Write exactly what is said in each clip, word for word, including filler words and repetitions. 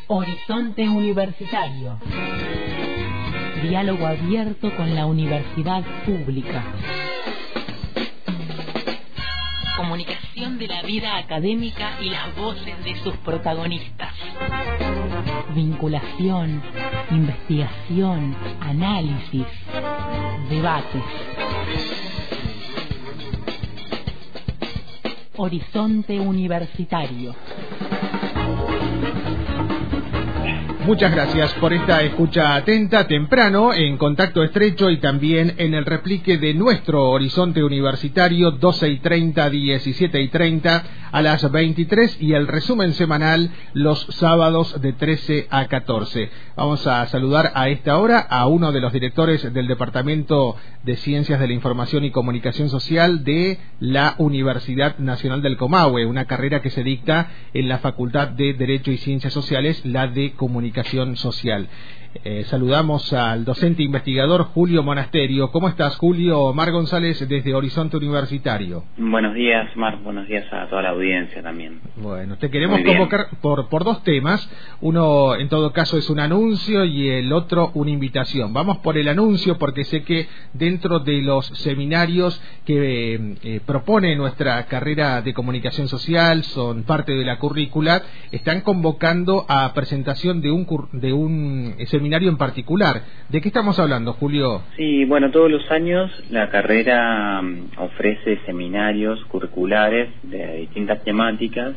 Horizonte Universitario. Diálogo abierto con la universidad pública. Comunicación de la vida académica y las voces de sus protagonistas. Vinculación, investigación, análisis, debates. Horizonte Universitario. Muchas gracias por esta escucha atenta, temprano, en contacto estrecho y también en el replique de nuestro Horizonte Universitario, doce y treinta, diecisiete y treinta, a las veintitrés, y el resumen semanal los sábados de trece a catorce. Vamos a saludar a esta hora a uno de los directores del Departamento de Ciencias de la Información y Comunicación Social de la Universidad Nacional del Comahue, una carrera que se dicta en la Facultad de Derecho y Ciencias Sociales, la de Comunicación Social. Eh, saludamos al docente investigador Julio Monasterio. ¿Cómo estás, Julio? Mar González desde Horizonte Universitario. Buenos días, Mar. Buenos días a toda la audiencia también. Bueno, te queremos convocar por, por dos temas. Uno, en todo caso, es un anuncio y el otro una invitación. Vamos por el anuncio porque sé que dentro de los seminarios que eh, eh, propone nuestra carrera de comunicación social, son parte de la currícula, están convocando a presentación de un, de un seminario en particular. ¿De qué estamos hablando, Julio? Sí, bueno, todos los años la carrera um, ofrece seminarios curriculares de distintas temáticas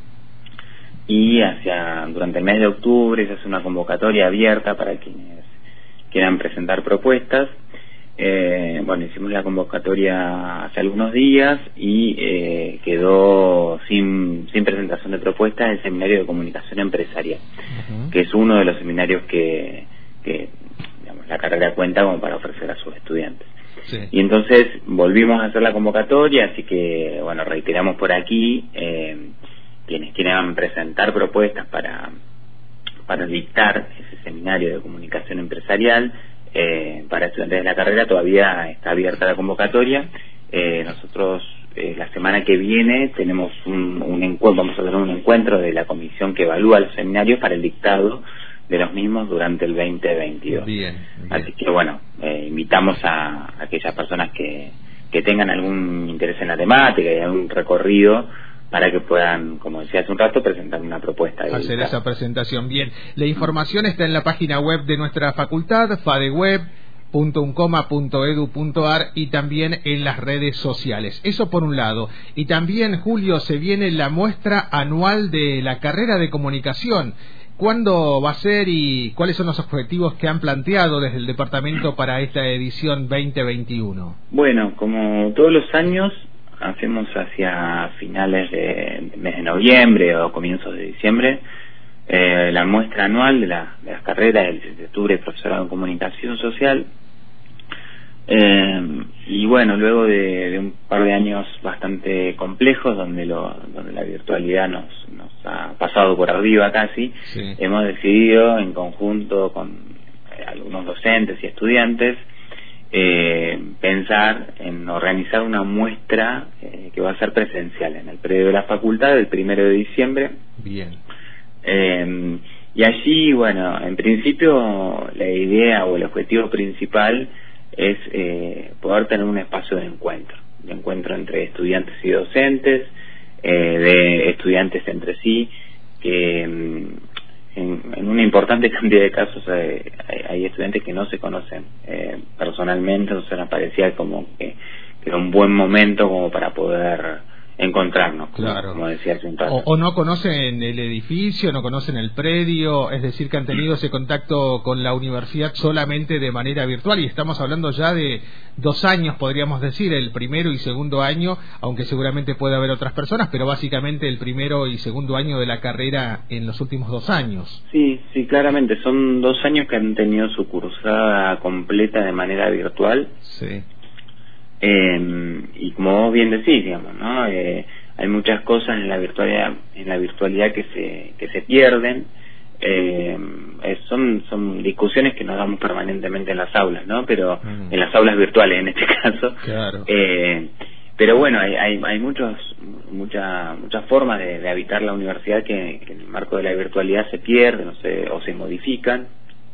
y hacia durante el mes de octubre se hace una convocatoria abierta para quienes quieran presentar propuestas. Eh, bueno, hicimos la convocatoria hace algunos días y eh, quedó sin, sin presentación de propuestas el seminario de comunicación empresarial, uh-huh. que es uno de los seminarios que, que digamos, la carrera cuenta como para ofrecer a sus estudiantes. Sí. Y entonces volvimos a hacer la convocatoria, así que bueno, reiteramos por aquí eh, quienes quieran presentar propuestas para, para dictar ese seminario de comunicación empresarial. Eh, para estudiantes de la carrera todavía está abierta la convocatoria. Eh, nosotros eh, la semana que viene tenemos un, un encuentro, vamos a tener un encuentro de la comisión que evalúa los seminarios para el dictado de los mismos durante el veinte veintidós. Bien, bien. Así que bueno, eh, invitamos a, a aquellas personas que, que tengan algún interés en la temática y algún recorrido para que puedan, como decía hace un rato, presentar una propuesta. De hacer esa presentación. Bien, la información está en la página web de nuestra facultad, fadeweb punto uncoma punto edu punto ar, y también en las redes sociales. Eso por un lado. Y también, Julio, se viene la muestra anual de la carrera de comunicación. ¿Cuándo va a ser y cuáles son los objetivos que han planteado desde el departamento para esta edición veinte veintiuno? Bueno, como todos los años, hacemos hacia finales de, de mes de noviembre o comienzos de diciembre eh, la muestra anual de, la, de las carreras de licenciatura y profesorado en comunicación social. Eh, y bueno, luego de, de un par de años bastante complejos donde lo, donde la virtualidad nos, nos ha pasado por arriba casi, sí. Hemos decidido en conjunto con eh, algunos docentes y estudiantes Eh, pensar en organizar una muestra eh, que va a ser presencial en el predio de la facultad el primero de diciembre. Bien. Eh, y allí, bueno, en principio la idea o el objetivo principal es eh, poder tener un espacio de encuentro, de encuentro entre estudiantes y docentes, eh, de estudiantes entre sí, que En, en una importante cantidad de casos hay, hay estudiantes que no se conocen eh, personalmente, entonces nos parecía como que, que era un buen momento como para poder encontrarnos, claro. como, como decía hace un rato. O, o no conocen el edificio, no conocen el predio, es decir, que han tenido ese contacto con la universidad solamente de manera virtual, y estamos hablando ya de dos años, podríamos decir, el primero y segundo año, aunque seguramente puede haber otras personas, pero básicamente el primero y segundo año de la carrera en los últimos dos años. Sí, sí, claramente, son dos años que han tenido su cursada completa de manera virtual. Sí. Eh, y como vos bien decís, digamos, ¿no? Eh, hay muchas cosas en la virtualidad, en la virtualidad que se que se pierden. Eh, eh, son son discusiones que nos damos permanentemente en las aulas, ¿no? Pero mm. en las aulas virtuales, en este caso. Claro. Eh, pero bueno, hay, hay, hay muchos, mucha, muchas formas de, de habitar la universidad que, que en el marco de la virtualidad se pierden o se, o se modifican.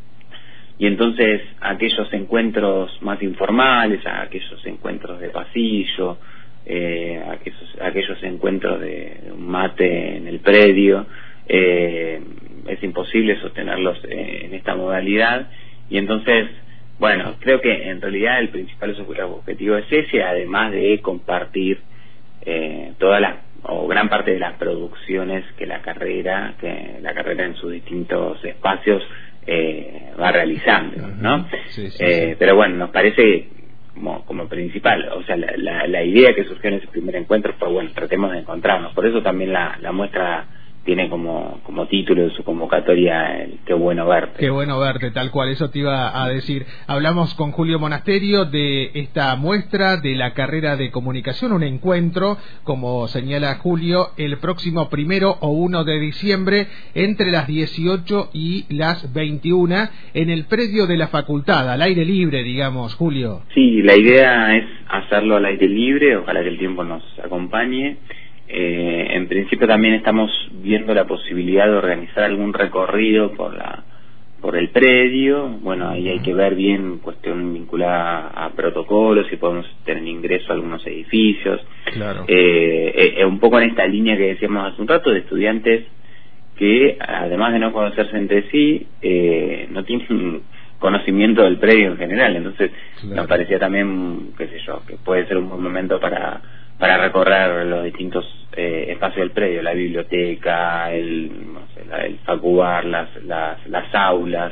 Y entonces aquellos encuentros más informales, aquellos encuentros de pasillo, eh, aquellos, aquellos encuentros de, de un mate en el predio, eh, es imposible sostenerlos eh, en esta modalidad. Y entonces, bueno, creo que en realidad el principal objetivo es ese, además de compartir eh, todas las o gran parte de las producciones que la carrera, que la carrera en sus distintos espacios eh, va realizando, ¿no? Sí, sí, eh, sí. Pero bueno, nos parece como, como principal, o sea, la, la, la idea que surgió en ese primer encuentro fue, bueno, tratemos de encontrarnos. Por eso también la, la muestra tiene como, como título de su convocatoria el Qué bueno verte. Qué bueno verte, tal cual, eso te iba a decir. Hablamos con Julio Monasterio de esta muestra de la carrera de comunicación, un encuentro, como señala Julio, el próximo primero o uno de diciembre, entre las dieciocho y las veintiuna, en el predio de la facultad, al aire libre, digamos, Julio. Sí, la idea es hacerlo al aire libre, ojalá que el tiempo nos acompañe. Eh, en principio también estamos viendo la posibilidad de organizar algún recorrido por la por el predio. Bueno, ahí hay que ver bien cuestión vinculada a protocolos, si podemos tener ingreso a algunos edificios. Claro. Eh, eh, un poco en esta línea que decíamos hace un rato, de estudiantes que además de no conocerse entre sí, eh, no tienen conocimiento del predio en general. Entonces claro, nos parecía también, qué sé yo, que puede ser un buen momento para para recorrer los distintos eh, espacios del predio, la biblioteca, el, no sé, la, el facubar, las, las, las aulas,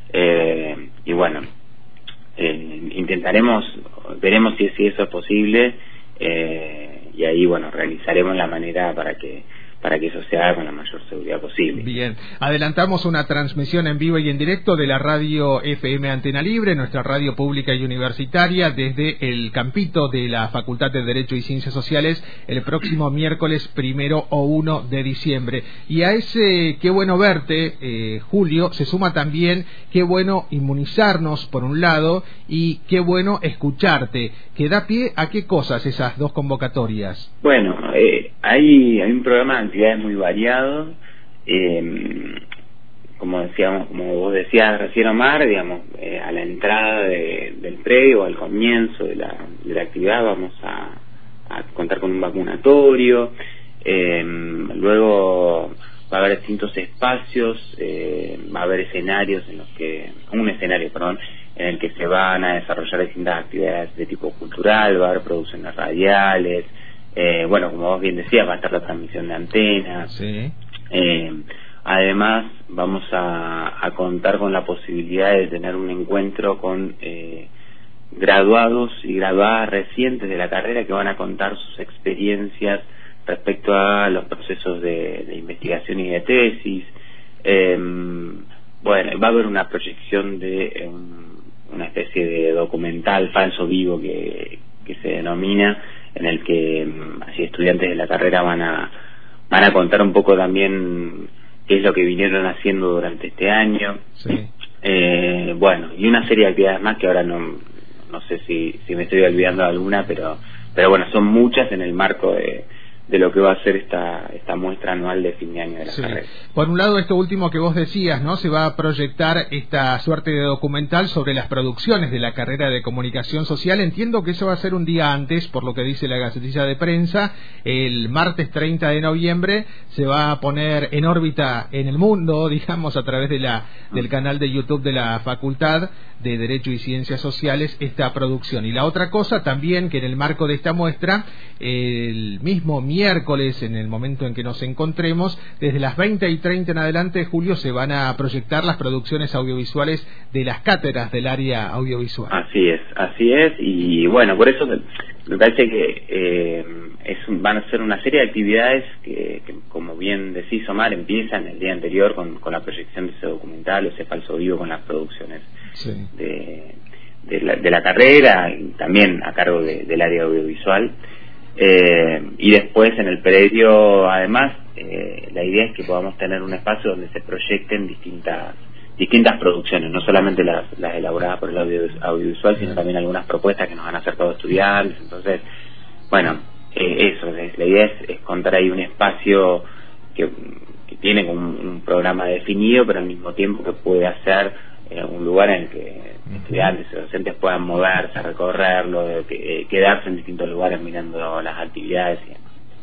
eh, y bueno, eh, intentaremos, veremos si, si eso es posible, eh, y ahí, bueno, realizaremos la manera para que para que eso se haga con la mayor seguridad posible. Bien, adelantamos una transmisión en vivo y en directo de la radio F M Antena Libre, nuestra radio pública y universitaria, desde el campito de la Facultad de Derecho y Ciencias Sociales, el próximo miércoles primero o uno de diciembre. Y a ese Qué bueno verte, eh, Julio, se suma también qué bueno inmunizarnos, por un lado, y qué bueno escucharte, que da pie a qué cosas esas dos convocatorias. Bueno, eh, hay, hay un programa de actividades muy variado, eh, como decíamos, como vos decías recién, Omar, digamos, eh, a la entrada de, del predio, al comienzo de la, de la actividad, vamos a, a contar con un vacunatorio, eh, luego va a haber distintos espacios, eh, va a haber escenarios en los que, un escenario, perdón, en el que se van a desarrollar distintas actividades de tipo cultural, va a haber producciones radiales, eh, bueno, como vos bien decías, va a estar la transmisión de antenas. Sí. Eh, además, vamos a, a contar con la posibilidad de tener un encuentro con eh, graduados y graduadas recientes de la carrera que van a contar sus experiencias respecto a los procesos de, de investigación y de tesis. Eh, bueno, va a haber una proyección de um, una especie de documental falso vivo que, que se denomina, en el que um, así estudiantes de la carrera van a van a contar un poco también qué es lo que vinieron haciendo durante este año. Sí. Eh, bueno, y una serie de actividades más que ahora no no sé si, si me estoy olvidando de alguna, pero pero bueno, son muchas en el marco de de lo que va a ser esta esta muestra anual de fin de año de la sí. carrera. Por un lado, esto último que vos decías, ¿no? Se va a proyectar esta suerte de documental sobre las producciones de la carrera de comunicación social. Entiendo que eso va a ser un día antes, por lo que dice la Gacetilla de Prensa. El martes treinta de noviembre se va a poner en órbita en el mundo, digamos, a través de la del canal de YouTube de la Facultad de Derecho y Ciencias Sociales, esta producción. Y la otra cosa también, que en el marco de esta muestra, el mismo miércoles, en el momento en que nos encontremos, desde las veinte y treinta en adelante, Julio, se van a proyectar las producciones audiovisuales de las cátedras del área audiovisual. Así es, así es, y bueno, por eso me parece que eh, es un, van a ser una serie de actividades que, que, como bien decís, Omar, empiezan el día anterior con, con la proyección de ese documental, ese falso vivo con las producciones sí. de, de, la, de la carrera, y también a cargo de, del área audiovisual. Eh, y después en el predio, además, eh, la idea es que podamos tener un espacio donde se proyecten distintas distintas producciones, no solamente las, las elaboradas por el audio, audiovisual, sino también algunas propuestas que nos han acercado estudiantes. Entonces, bueno, eh, eso, es, la idea es, es contar ahí un espacio que, que tiene un, un programa definido, pero al mismo tiempo que puede hacer eh, un lugar en el que uh-huh. estudiantes y docentes puedan moverse, recorrerlo, que, eh, quedarse en distintos lugares mirando las actividades y demás.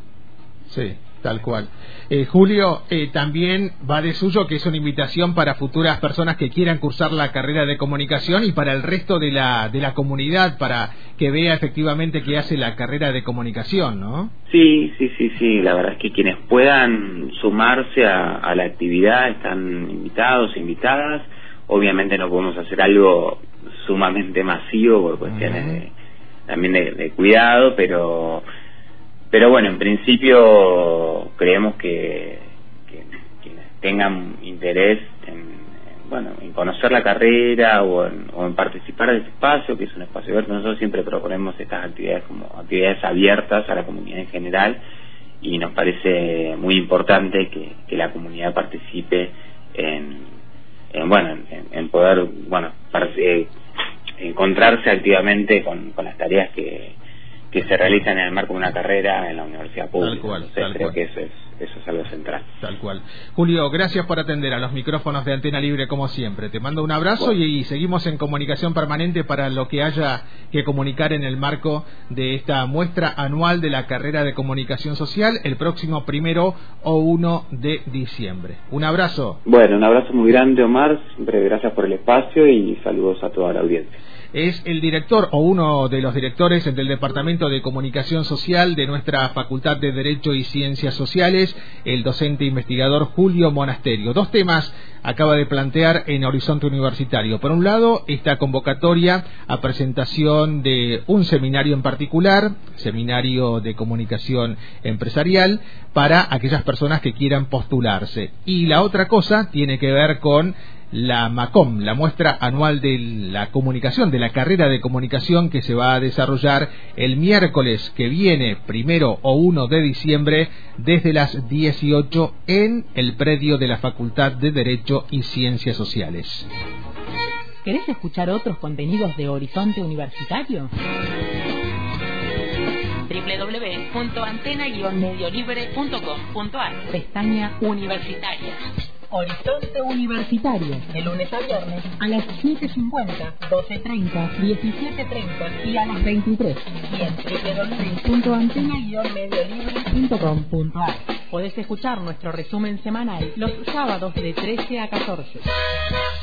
Sí, tal cual. Eh, Julio, eh, también va de suyo que es una invitación para futuras personas que quieran cursar la carrera de comunicación y para el resto de la de la comunidad, para que vea efectivamente que hace la carrera de comunicación, ¿no? Sí, sí, sí, sí. La verdad es que quienes puedan sumarse a, a la actividad están invitados, invitadas. Obviamente no podemos hacer algo sumamente masivo por cuestiones uh-huh. de, también de, de cuidado, pero... Pero bueno, en principio creemos que, que quienes tengan interés en, en, bueno, en conocer la carrera o en, o en participar de este espacio, que es un espacio abierto, nosotros siempre proponemos estas actividades como actividades abiertas a la comunidad en general y nos parece muy importante que, que la comunidad participe en, en bueno, en, en poder, bueno, para, eh, encontrarse activamente con, con las tareas que que se realizan en el marco de una carrera en la universidad pública. Tal cual, Entonces, tal creo cual. que eso es, eso es algo central. Tal cual. Julio, gracias por atender a los micrófonos de Antena Libre como siempre. Te mando un abrazo bueno. y, y seguimos en comunicación permanente para lo que haya que comunicar en el marco de esta muestra anual de la carrera de comunicación social el próximo primero o uno de diciembre. Un abrazo. Bueno, un abrazo muy grande, Omar. Siempre gracias por el espacio y saludos a toda la audiencia. Es el director o uno de los directores del Departamento de Comunicación Social de nuestra Facultad de Derecho y Ciencias Sociales, el docente investigador Julio Monasterio. Dos temas acaba de plantear en Horizonte Universitario. Por un lado, esta convocatoria a presentación de un seminario en particular, seminario de comunicación empresarial, para aquellas personas que quieran postularse. Y la otra cosa tiene que ver con la MACOM, la muestra anual de la comunicación, de la carrera de comunicación que se va a desarrollar el miércoles que viene, primero o uno de diciembre, desde las dieciocho en el predio de la Facultad de Derecho y Ciencias Sociales. ¿Querés escuchar otros contenidos de Horizonte Universitario? doble u doble u doble u punto antena guion medio libre punto com punto a r, pestaña Universitaria. Horizonte Universitario, de lunes a viernes a las siete cincuenta, doce treinta, diecisiete treinta y a las veintitrés. Y en doble u doble u doble u punto antena guion medio libre punto com punto a r. Podés escuchar nuestro resumen semanal los sábados de trece a catorce.